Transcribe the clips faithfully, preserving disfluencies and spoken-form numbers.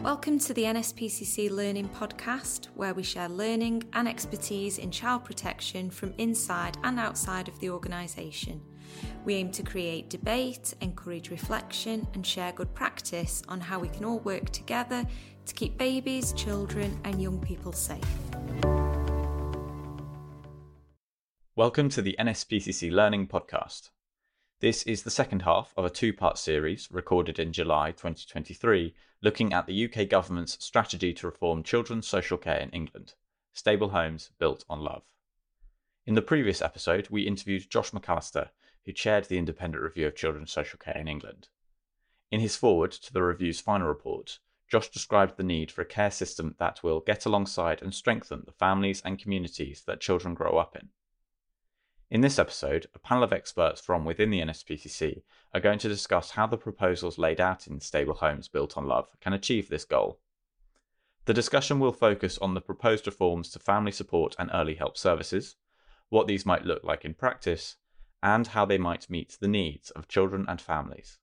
Welcome to the N S P C C Learning Podcast, where we share learning and expertise in child protection from inside and outside of the organisation. We aim to create debate, encourage reflection and share good practice on how we can all work together to keep babies, children and young people safe. Welcome to the N S P C C Learning Podcast. This is the second half of a two-part series recorded in July twenty twenty-three, looking at the U K government's strategy to reform children's social care in England, Stable Homes Built on Love. In the previous episode, we interviewed Josh McAllister, who chaired the independent review of children's social care in England. In his foreword to the review's final report, Josh described the need for a care system that will get alongside and strengthen the families and communities that children grow up in. In this episode, a panel of experts from within the N S P C C are going to discuss how the proposals laid out in Stable Homes Built on Love can achieve this goal. The discussion will focus on the proposed reforms to family support and early help services, what these might look like in practice, and how they might meet the needs of children and families.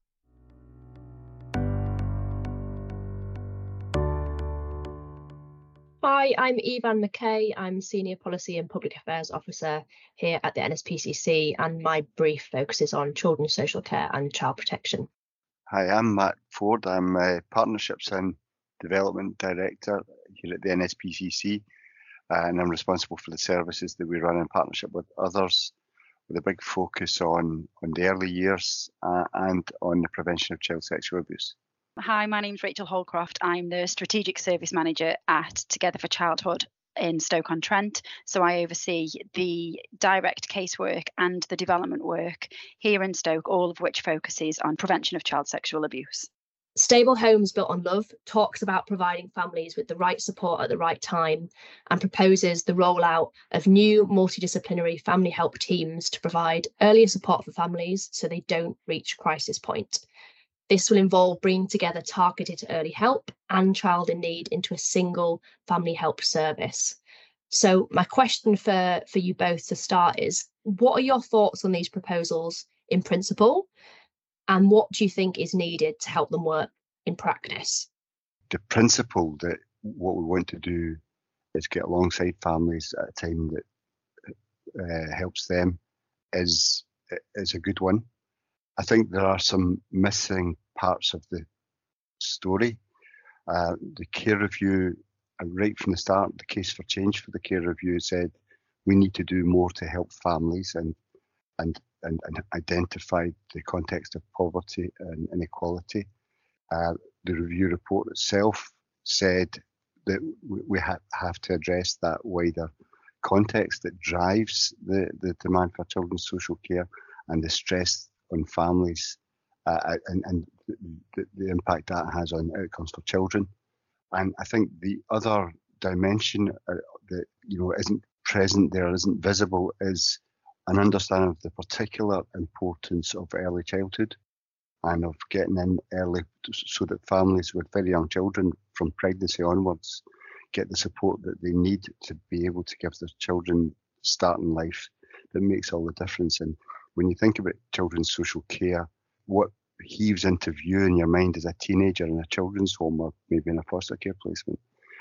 Hi, I'm Evan McKay. I'm Senior Policy and Public Affairs Officer here at the N S P C C, and my brief focuses on children's social care and child protection. Hi, I'm Matt Ford. I'm a Partnerships and Development Director here at the N S P C C, and I'm responsible for the services that we run in partnership with others, with a big focus on, on the early years uh, and on the prevention of child sexual abuse. Hi, my name's Rachel Holcroft. I'm the Strategic Service Manager at Together for Childhood in Stoke-on-Trent. So I oversee the direct casework and the development work here in Stoke, all of which focuses on prevention of child sexual abuse. Stable Homes Built on Love talks about providing families with the right support at the right time and proposes the rollout of new multidisciplinary family help teams to provide earlier support for families so they don't reach crisis point. This will involve bringing together targeted early help and child in need into a single family help service. So my question for, for you both to start is, what are your thoughts on these proposals in principle? And what do you think is needed to help them work in practice? The principle that what we want to do is get alongside families at a time that uh, helps them is, is a good one. I think there are some missing parts of the story. Uh, the care review, uh, right from the start, the case for change for the care review said we need to do more to help families and and and, and identify the context of poverty and inequality. Uh, the review report itself said that we, we ha- have to address that wider context that drives the, the demand for children's social care and the stress on families uh, and, and the, the impact that has on outcomes for children. And I think the other dimension uh, that you know isn't present there, isn't visible, is an understanding of the particular importance of early childhood and of getting in early so that families with very young children from pregnancy onwards get the support that they need to be able to give their children start in life that makes all the difference. And when you think about children's social care, what heaves into view in your mind as a teenager in a children's home or maybe in a foster care placement,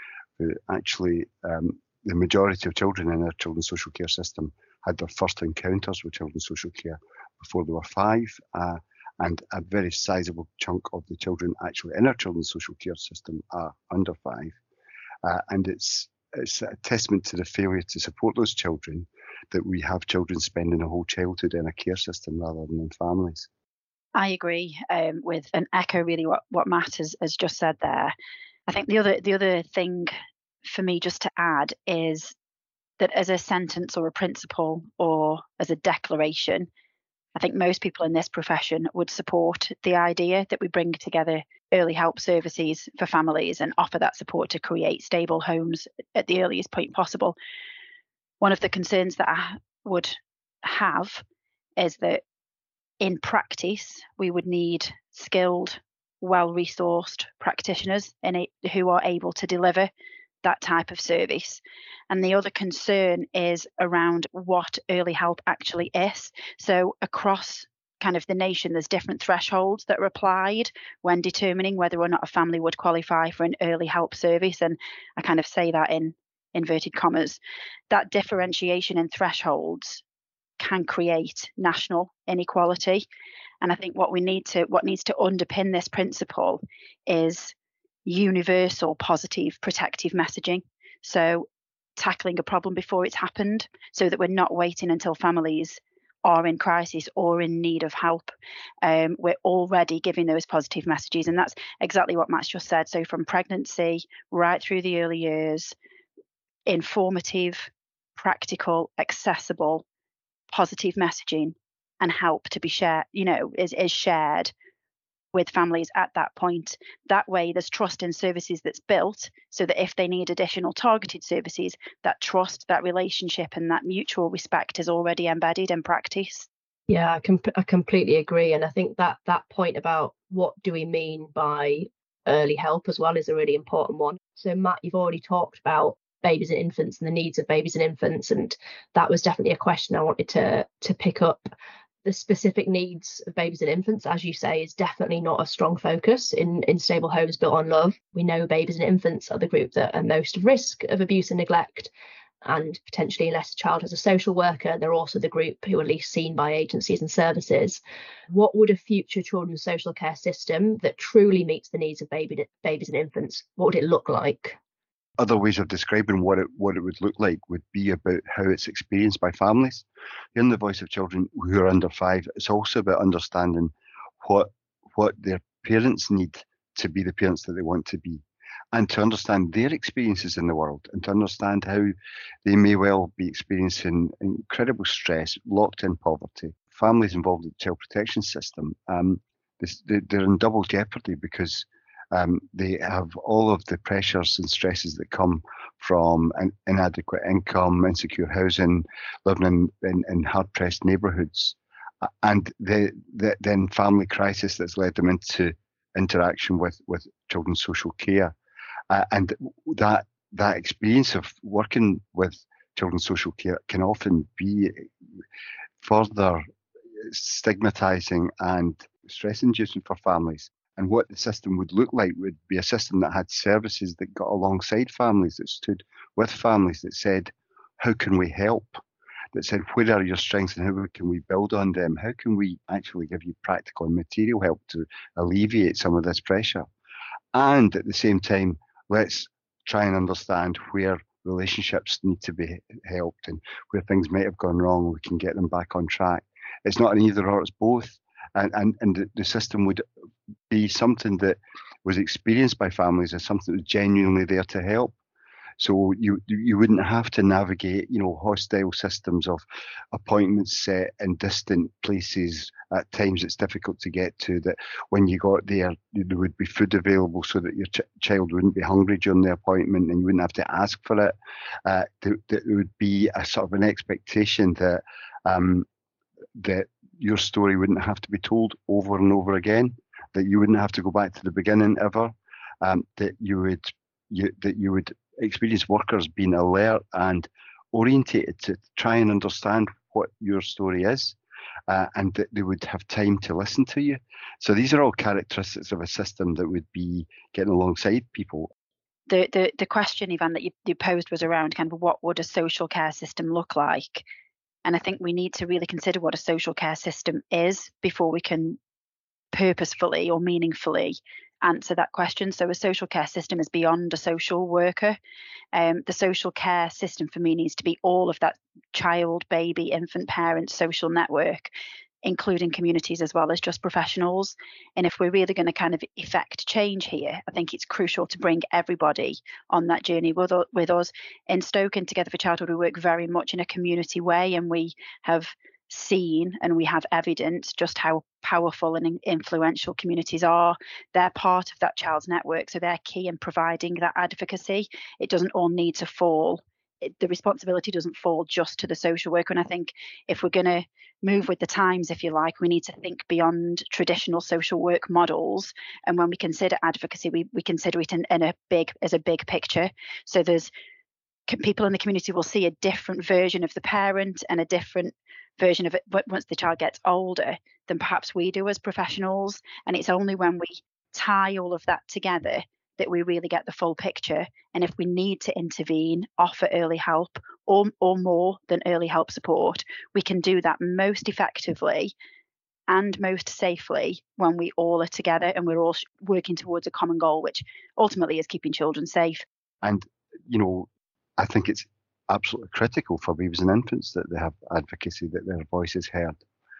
actually um, the majority of children in our children's social care system had their first encounters with children's social care before they were five, uh, and a very sizable chunk of the children actually in our children's social care system are under five. Uh, and it's it's a testament to the failure to support those children that we have children spending a whole childhood in a care system rather than in families. I agree um, with and echo really what, what Matt has, has just said there. I think the other the other thing for me just to add is that as a sentence or a principle or as a declaration, I think most people in this profession would support the idea that we bring together early help services for families and offer that support to create stable homes at the earliest point possible. One of the concerns that I would have is that in practice, we would need skilled, well-resourced practitioners in it who are able to deliver that type of service. And the other concern is around what early help actually is. So across kind of the nation, there's different thresholds that are applied when determining whether or not a family would qualify for an early help service. And I kind of say that in inverted commas. That differentiation in thresholds can create national inequality. And I think what we need to, what needs to underpin this principle is universal, positive, protective messaging. So tackling a problem before it's happened, so that we're not waiting until families are in crisis or in need of help. Um, we're already giving those positive messages. And that's exactly what Matt's just said. So from pregnancy right through the early years, informative, practical, accessible, positive messaging and help to be shared, you know, is, is shared with families at that point. That way there's trust in services that's built, so that if they need additional targeted services, that trust, that relationship and that mutual respect is already embedded in practice. Yeah, I, com- I completely agree. And I think that that point about what do we mean by early help as well is a really important one. So Matt, you've already talked about babies and infants and the needs of babies and infants, and that was definitely a question I wanted to to pick up. The specific needs of babies and infants, as you say, is definitely not a strong focus in, in stable homes built on love. We know babies and infants are the group that are most at risk of abuse and neglect, and potentially, unless a child has a social worker, they're also the group who are least seen by agencies and services. What would a future children's social care system that truly meets the needs of baby, babies and infants, what would it look like? Other ways of describing what it what it would look like would be about how it's experienced by families. In the voice of children who are under five, it's also about understanding what what their parents need to be the parents that they want to be, and to understand their experiences in the world, and to understand how they may well be experiencing incredible stress, locked in poverty. Families involved in the child protection system, um, this, they're in double jeopardy because Um, they have all of the pressures and stresses that come from an inadequate income, insecure housing, living in, in, in hard-pressed neighbourhoods, and the, the then family crisis that's led them into interaction with, with children's social care. Uh, and that that experience of working with children's social care can often be further stigmatising and stress-inducing for families. And what the system would look like would be a system that had services that got alongside families, that stood with families, that said, how can we help? That said, where are your strengths and how can we build on them? How can we actually give you practical and material help to alleviate some of this pressure? And at the same time, let's try and understand where relationships need to be helped and where things might have gone wrong, we can get them back on track. It's not an either or, it's both. And, and, and the system would be something that was experienced by families as something that was genuinely there to help. So you you wouldn't have to navigate, you know, hostile systems of appointments set in distant places. At times it's difficult to get to, that when you got there, there would be food available so that your ch- child wouldn't be hungry during the appointment and you wouldn't have to ask for it. Uh, there, there would be a sort of an expectation that um, that your story wouldn't have to be told over and over again, that you wouldn't have to go back to the beginning ever, um, that you would you, that you would experience workers being alert and orientated to try and understand what your story is, uh, and that they would have time to listen to you. So these are all characteristics of a system that would be getting alongside people. The the, the question, Yvonne, that you, you posed was around kind of what would a social care system look like? And I think we need to really consider what a social care system is before we can purposefully or meaningfully answer that question. So a social care system is beyond a social worker. Um, the social care system for me needs to be all of that child, baby, infant, parent, social network, including communities as well as just professionals. And if we're really going to kind of effect change here, I think it's crucial to bring everybody on that journey with, with us. In Stoke and Together for Childhood, we work very much in a community way, and we have seen and we have evidence just how powerful and influential communities are. They're part of that child's network, so they're key in providing that advocacy. It doesn't all need to fall, it, the responsibility doesn't fall just to the social worker. And I think if we're going to move with the times, if you like, we need to think beyond traditional social work models. And when we consider advocacy, we, we consider it in, in a big as a big picture. So there's people in the community will see a different version of the parent and a different version of it once the child gets older than perhaps we do as professionals. And it's only when we tie all of that together that we really get the full picture. And if we need to intervene, offer early help or, or more than early help support, we can do that most effectively and most safely when we all are together and we're all working towards a common goal, which ultimately is keeping children safe. And, you know, I think it's absolutely critical for babies and infants that they have advocacy, that their voice is heard.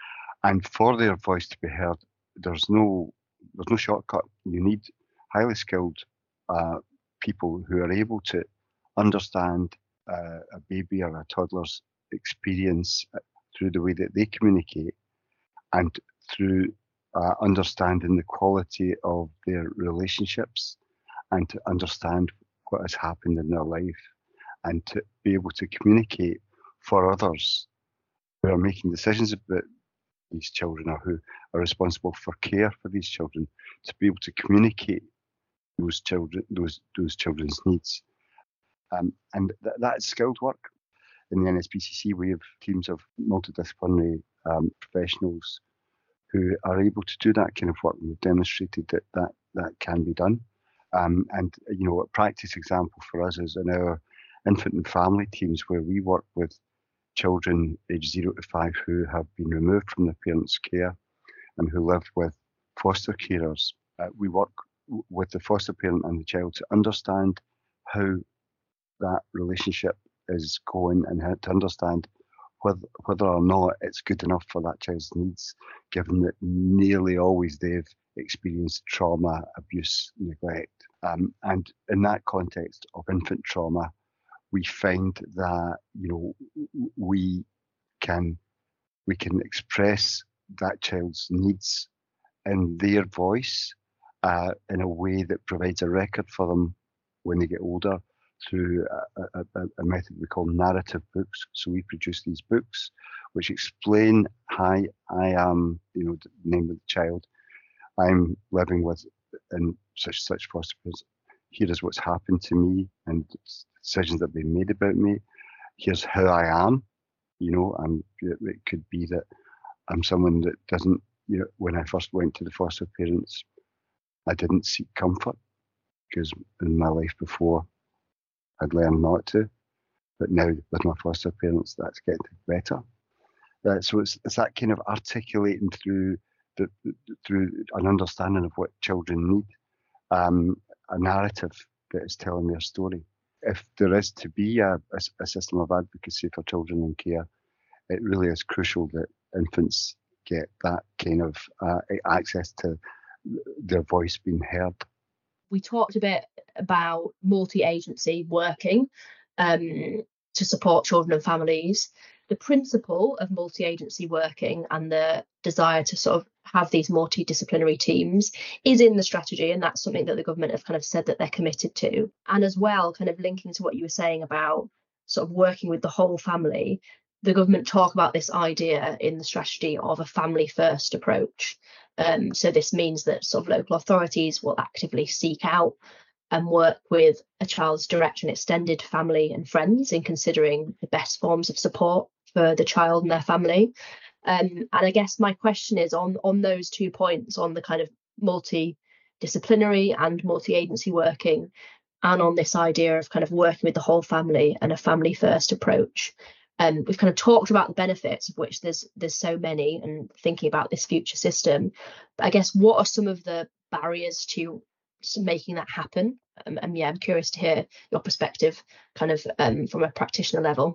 And for their voice to be heard, there's no there's no shortcut. You need highly skilled uh, people who are able to understand uh, a baby or a toddler's experience through the way that they communicate and through uh, understanding the quality of their relationships and to understand what has happened in their life and to be able to communicate for others who are making decisions about these children or who are responsible for care for these children, to be able to communicate those children, those those children's needs, um, and th- that's skilled work. In the N S P C C, we have teams of multidisciplinary um, professionals who are able to do that kind of work. We've demonstrated that that, that can be done. Um, and, you know, a practice example for us is in our infant and family teams, where we work with children aged zero to five who have been removed from their parents' care and who live with foster carers. Uh, we work w- with the foster parent and the child to understand how that relationship is going and how to understand whether, whether or not it's good enough for that child's needs, given that nearly always they've experienced trauma, abuse, neglect. Um, and in that context of infant trauma, we find that, you know, we can we can express that child's needs in their voice uh, in a way that provides a record for them when they get older through a, a, a method we call narrative books. So we produce these books which explain, hi, I am, you know, the name of the child, I'm living with in such such foster parents. Here is what's happened to me and decisions that have been made about me. Here's how I am, you know, and it could be that I'm someone that doesn't, you know, when I first went to the foster parents, I didn't seek comfort because in my life before I'd learned not to, but now with my foster parents, that's getting better. Uh, so it's, it's that kind of articulating through the, through an understanding of what children need, um, a narrative that is telling their story. If there is to be a, a, a system of advocacy for children in care, it really is crucial that infants get that kind of uh, access to their voice being heard. We talked a bit about multi-agency working um, to support children and families. The principle of multi-agency working and the desire to sort of have these multidisciplinary teams is in the strategy, and that's something that the government have kind of said that they're committed to. And as well, kind of linking to what you were saying about sort of working with the whole family, the government talk about this idea in the strategy of a family first approach. Um, so this means that sort of local authorities will actively seek out and work with a child's direct and extended family and friends in considering the best forms of support for the child and their family. Um, and I guess my question is on, on those two points, on the kind of multidisciplinary and multi-agency working, and on this idea of kind of working with the whole family and a family first approach. Um, we've kind of talked about the benefits, of which there's there's so many, and thinking about this future system. But I guess what are some of the barriers to making that happen? Um, and yeah, I'm curious to hear your perspective, kind of um, from a practitioner level.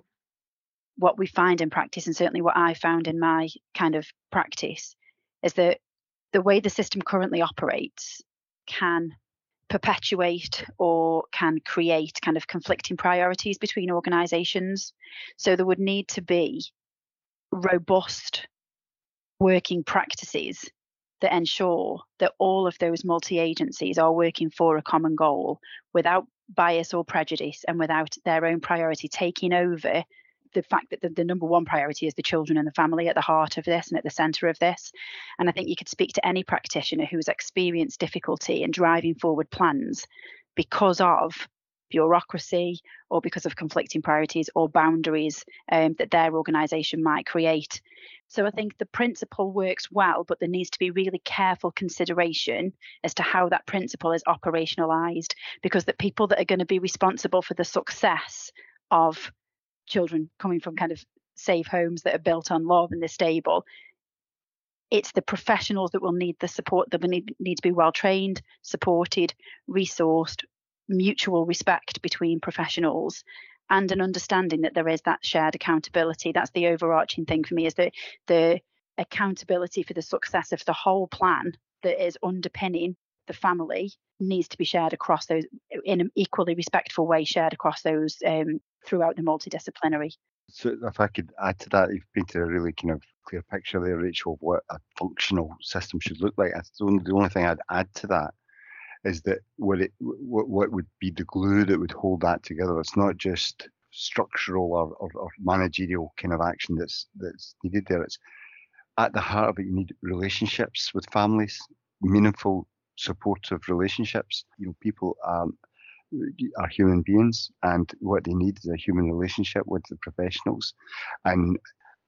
What we find in practice, and certainly what I found in my kind of practice, is that the way the system currently operates can perpetuate or can create kind of conflicting priorities between organisations. So there would need to be robust working practices that ensure that all of those multi-agencies are working for a common goal without bias or prejudice and without their own priority taking over the fact that the, the number one priority is the children and the family at the heart of this and at the centre of this. And I think you could speak to any practitioner who's experienced difficulty in driving forward plans because of bureaucracy or because of conflicting priorities or boundaries um, that their organisation might create. So I think the principle works well, but there needs to be really careful consideration as to how that principle is operationalised, because the people that are going to be responsible for the success of children coming from kind of safe homes that are built on love and they're stable, it's the professionals that will need the support, that will need, need to be well trained, supported, resourced, mutual respect between professionals, and an understanding that there is that shared accountability. That's the overarching thing for me, is that the accountability for the success of the whole plan that is underpinning the family needs to be shared across those, in an equally respectful way, shared across those um, throughout the multidisciplinary. So if I could add to that, you've painted a really kind of clear picture there, Rachel, of what a functional system should look like. The only, the only thing I'd add to that is that what it what, what would be the glue that would hold that together. It's not just structural or, or, or managerial kind of action that's that's needed there. It's at the heart of it, you need relationships with families, meaningful, supportive relationships. You know, people are are human beings, and what they need is a human relationship with the professionals, and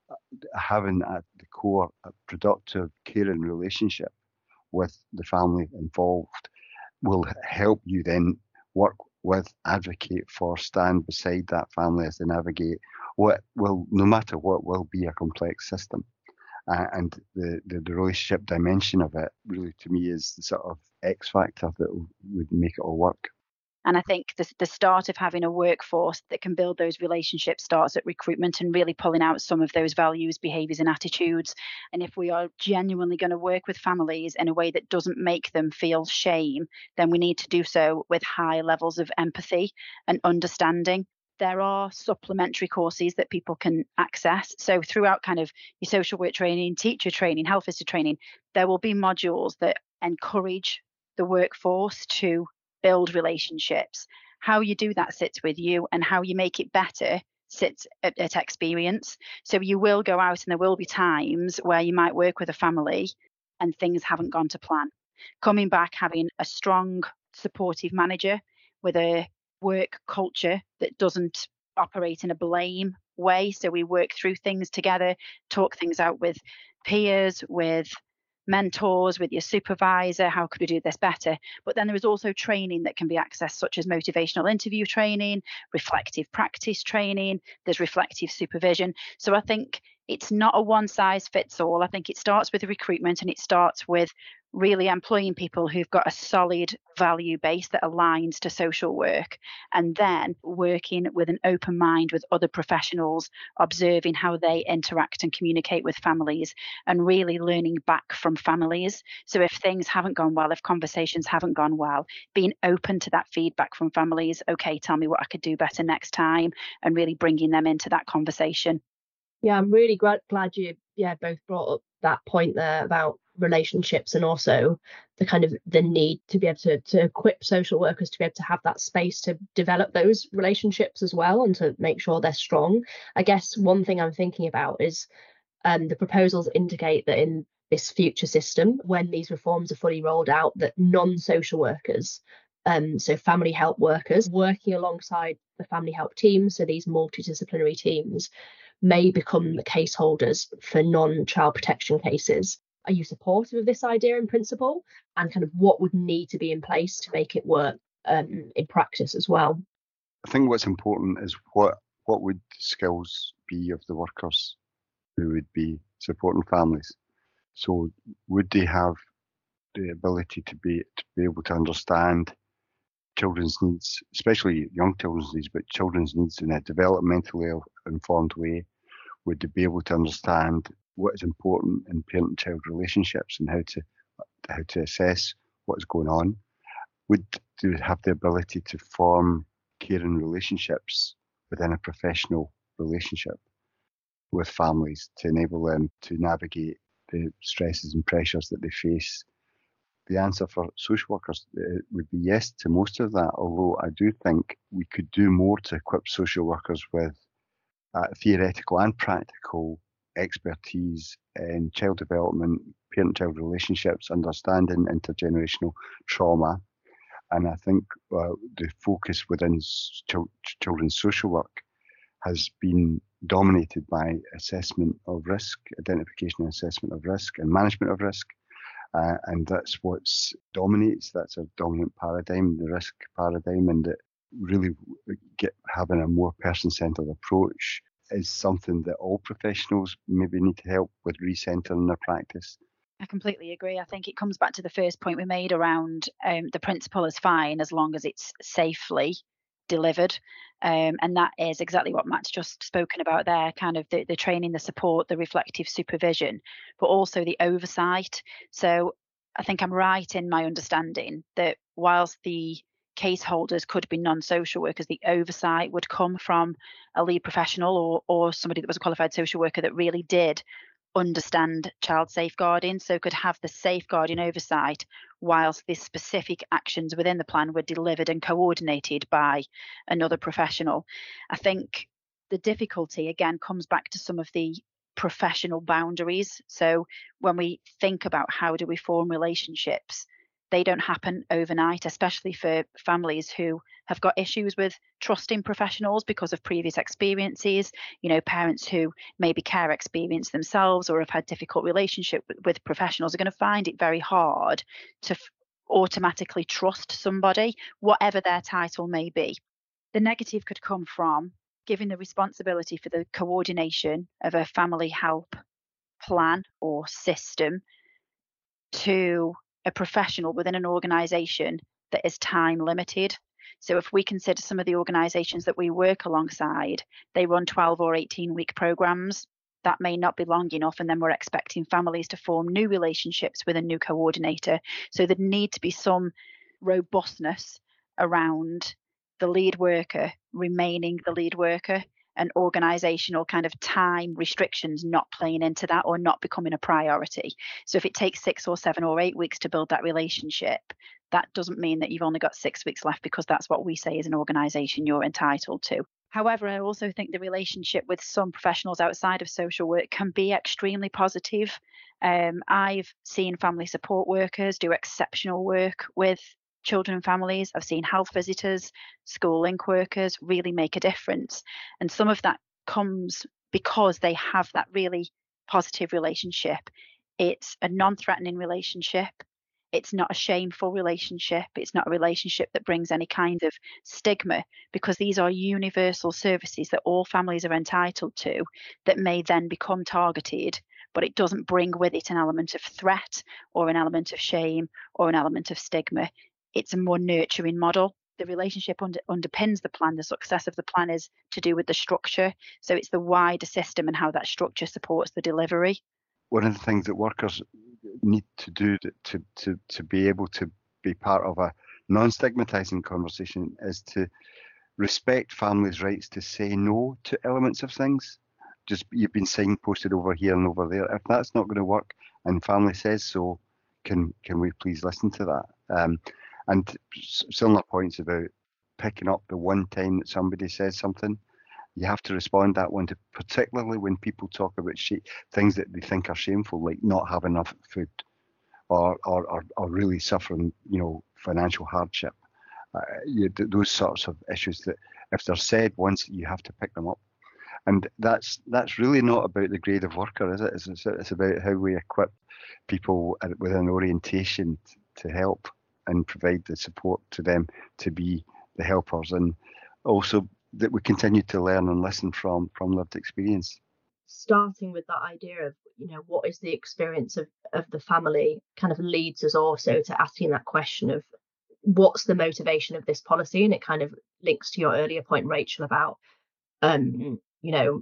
having at the core a productive, caring relationship with the family involved will help you then work with, advocate for, stand beside that family as they navigate what will, no matter what, will be a complex system. Uh, and the, the, the relationship dimension of it really, to me, is the sort of X factor that would make it all work. And I think the, the start of having a workforce that can build those relationships starts at recruitment and really pulling out some of those values, behaviours and attitudes. And if we are genuinely going to work with families in a way that doesn't make them feel shame, then we need to do so with high levels of empathy and understanding. There are supplementary courses that people can access. So throughout kind of your social work training, teacher training, health visitor training, there will be modules that encourage the workforce to build relationships. How you do that sits with you, and how you make it better sits at, at experience. So you will go out and there will be times where you might work with a family and things haven't gone to plan. Coming back, having a strong, supportive manager with a work culture that doesn't operate in a blame way. So we work through things together, talk things out with peers, with mentors, with your supervisor. How could we do this better? But then there is also training that can be accessed, such as motivational interview training, reflective practice training, there's reflective supervision. So I think it's not a one size fits all. I think it starts with recruitment, and it starts with really employing people who've got a solid value base that aligns to social work, and then working with an open mind with other professionals, observing how they interact and communicate with families, and really learning back from families. So if things haven't gone well, if conversations haven't gone well, being open to that feedback from families. Okay, tell me what I could do better next time, and really bringing them into that conversation. Yeah, I'm really glad, glad you yeah both brought up that point there about relationships, and also the kind of the need to be able to, to equip social workers to be able to have that space to develop those relationships as well, and to make sure they're strong. I guess one thing I'm thinking about is um, the proposals indicate that in this future system, when these reforms are fully rolled out, that non-social workers, um, so family help workers working alongside the family help teams, so these multidisciplinary teams, may become the case holders for non-child protection cases. Are you supportive of this idea in principle, and kind of what would need to be in place to make it work um, in practice as well? I think what's important is what what would the skills be of the workers who would be supporting families. So would they have the ability to be to be able to understand children's needs, especially young children's needs, but children's needs in a developmentally informed way? Would they be able to understand what is important in parent-child relationships and how to how to assess what is going on? Would they have the ability to form caring relationships within a professional relationship with families to enable them to navigate the stresses and pressures that they face? The answer for social workers would be yes to most of that, although I do think we could do more to equip social workers with uh, theoretical and practical expertise in child development, parent-child relationships, understanding intergenerational trauma, And I think uh, the focus within ch- children's social work has been dominated by assessment of risk, identification and assessment of risk, and management of risk. Uh, and that's what dominates, that's a dominant paradigm, the risk paradigm, and that really get having a more person-centred approach is something that all professionals maybe need to help with recentering their practice. I completely agree. I think it comes back to the first point we made around um, the principle is fine as long as it's safely delivered. Um, and that is exactly what Matt's just spoken about there, kind of the, the training, the support, the reflective supervision, but also the oversight. So I think I'm right in my understanding that whilst the case holders could be non-social workers, the oversight would come from a lead professional or, or somebody that was a qualified social worker that really did understand child safeguarding, so could have the safeguarding oversight whilst the specific actions within the plan were delivered and coordinated by another professional. I think the difficulty again comes back to some of the professional boundaries. So when we think about how do we form relationships, they don't happen overnight, especially for families who have got issues with trusting professionals because of previous experiences. You know, parents who maybe care experience themselves or have had difficult relationship with, with professionals are going to find it very hard to f- automatically trust somebody, whatever their title may be. The negative could come from giving the responsibility for the coordination of a family help plan or system to a professional within an organisation that is time limited. So if we consider some of the organisations that we work alongside, they run twelve or eighteen week programmes. That may not be long enough, and then we're expecting families to form new relationships with a new coordinator. So there need to be some robustness around the lead worker remaining the lead worker, and organisational kind of time restrictions not playing into that or not becoming a priority. So if it takes six or seven or eight weeks to build that relationship, that doesn't mean that you've only got six weeks left, because that's what we say as an organisation you're entitled to. However, I also think the relationship with some professionals outside of social work can be extremely positive. Um, I've seen family support workers do exceptional work with children and families. I've seen health visitors, school link workers really make a difference. And some of that comes because they have that really positive relationship. It's a non-threatening relationship. It's not a shameful relationship. It's not a relationship that brings any kind of stigma, because these are universal services that all families are entitled to that may then become targeted, but it doesn't bring with it an element of threat or an element of shame or an element of stigma. It's a more nurturing model. The relationship under, underpins the plan. The success of the plan is to do with the structure. So it's the wider system and how that structure supports the delivery. One of the things that workers need to do to, to, to be able to be part of a non-stigmatising conversation is to respect families' rights to say no to elements of things. Just, you've been signposted over here and over there. If that's not going to work and family says so, can can we please listen to that? Um, and similar points about picking up the one time that somebody says something. You have to respond that one to, particularly when people talk about sh- things that they think are shameful, like not having enough food, or or, or, or really suffering, you know, financial hardship. Uh, you, those sorts of issues that, if they're said once, you have to pick them up. And that's that's really not about the grade of worker, is it? It's, it's about how we equip people with an orientation to help and provide the support to them to be the helpers, and also that we continue to learn and listen from from lived experience. Starting with that idea of, you know, what is the experience of, of the family kind of leads us also to asking that question of what's the motivation of this policy. And it kind of links to your earlier point, Rachel, about, um, you know,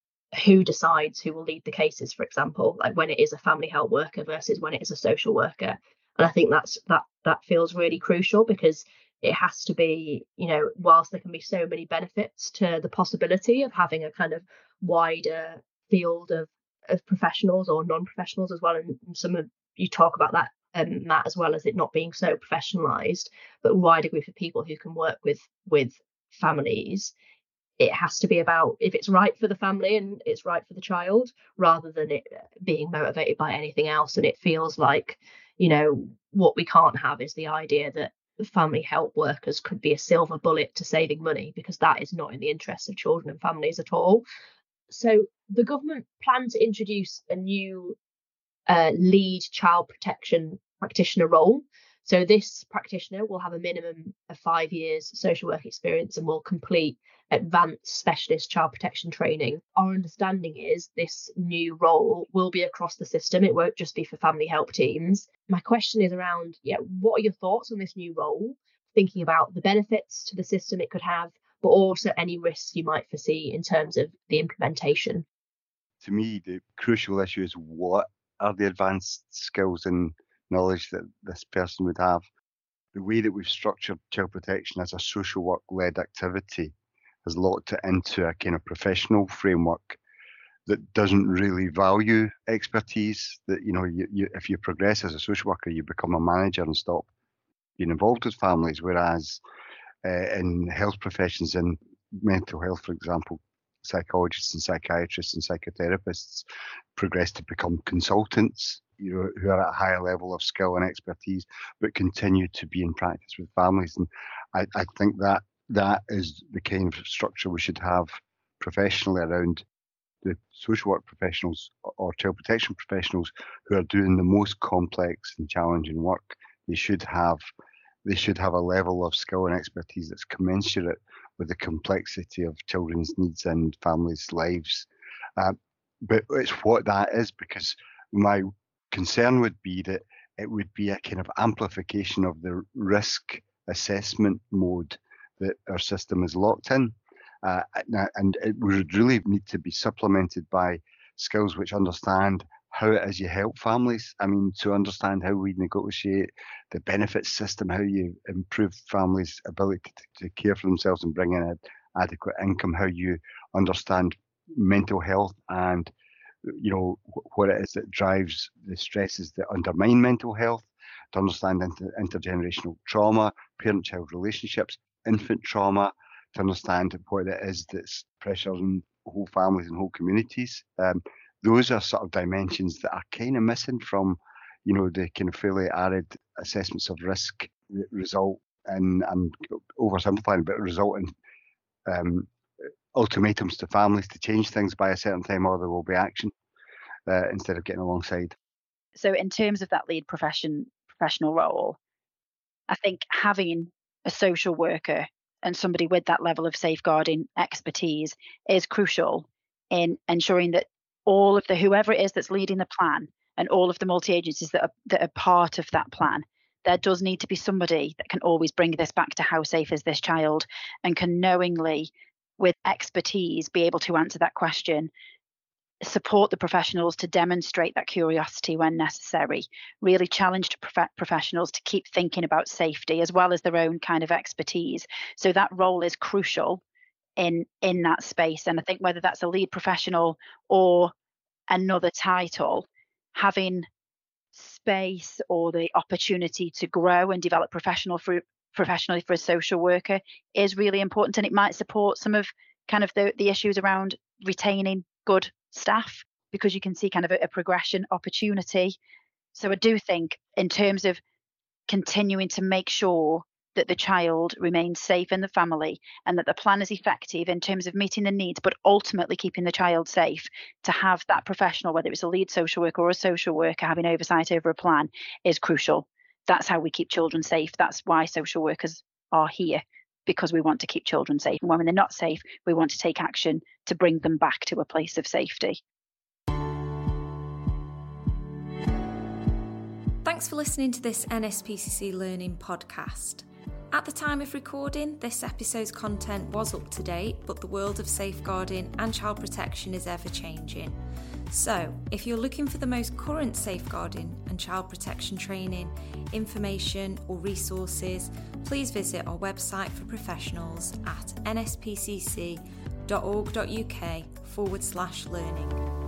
who decides who will lead the cases, for example, like when it is a family help worker versus when it is a social worker. And I think that's that that feels really crucial, because it has to be, you know, whilst there can be so many benefits to the possibility of having a kind of wider field of, of professionals or non-professionals as well, and some of you talk about that, um, Matt, as well as it not being so professionalized, but wider group of people who can work with with families. It has to be about if it's right for the family and it's right for the child, rather than it being motivated by anything else. And it feels like, you know, what we can't have is the idea that family help workers could be a silver bullet to saving money, because that is not in the interests of children and families at all. So the government plans to introduce a new uh, lead child protection practitioner role. So this practitioner will have a minimum of five years social work experience and will complete advanced specialist child protection training. Our understanding is this new role will be across the system. It won't just be for family help teams. My question is around, yeah, what are your thoughts on this new role? Thinking about the benefits to the system it could have, but also any risks you might foresee in terms of the implementation. To me, the crucial issue is what are the advanced skills and knowledge that this person would have. The way that we've structured child protection as a social work-led activity has locked it into a kind of professional framework that doesn't really value expertise. That, you know, you, you, if you progress as a social worker, you become a manager and stop being involved with families. Whereas uh, in health professions, in mental health, for example, psychologists and psychiatrists and psychotherapists progress to become consultants, you know, who are at a higher level of skill and expertise, but continue to be in practice with families. And I, I think that that is the kind of structure we should have professionally around the social work professionals or child protection professionals who are doing the most complex and challenging work. They should have they should have a level of skill and expertise that's commensurate with the complexity of children's needs and families' lives. Uh, but it's what that is, because my concern would be that it would be a kind of amplification of the risk assessment mode that our system is locked in. Uh, and it would really need to be supplemented by skills which understand how it is you help families. I mean, to understand how we negotiate the benefits system, how you improve families' ability to, to care for themselves and bring in an adequate income, how you understand mental health and, you know, what it is that drives the stresses that undermine mental health, to understand inter- intergenerational trauma, parent-child relationships, infant trauma, to understand what it is that's pressuring whole families and whole communities. Um, those are sort of dimensions that are kind of missing from, you know, the kind of fairly arid assessments of risk that result in, and oversimplifying, but result in um, ultimatums to families to change things by a certain time or there will be action uh, instead of getting alongside. So in terms of that lead profession professional role, I think having a social worker and somebody with that level of safeguarding expertise is crucial in ensuring that all of the, whoever it is that's leading the plan and all of the multi-agencies that are, that are part of that plan, there does need to be somebody that can always bring this back to how safe is this child and can knowingly, with expertise, be able to answer that question, support the professionals to demonstrate that curiosity when necessary, really challenge prof- professionals to keep thinking about safety as well as their own kind of expertise. So that role is crucial in in that space. And I think whether that's a lead professional or another title, having space or the opportunity to grow and develop professional for, professionally for a social worker is really important. And it might support some of kind of the, the issues around retaining good staff, because you can see kind of a, a progression opportunity. So I do think in terms of continuing to make sure that the child remains safe in the family and that the plan is effective in terms of meeting the needs, but ultimately keeping the child safe, to have that professional, whether it's a lead social worker or a social worker, having oversight over a plan is crucial. That's how we keep children safe. That's why social workers are here, because we want to keep children safe. And when they're not safe, we want to take action to bring them back to a place of safety. Thanks for listening to this N S P C C Learning podcast. At the time of recording, this episode's content was up to date, but the world of safeguarding and child protection is ever changing. So, if you're looking for the most current safeguarding and child protection training, information or resources, please visit our website for professionals at nspcc.org.uk forward slash learning.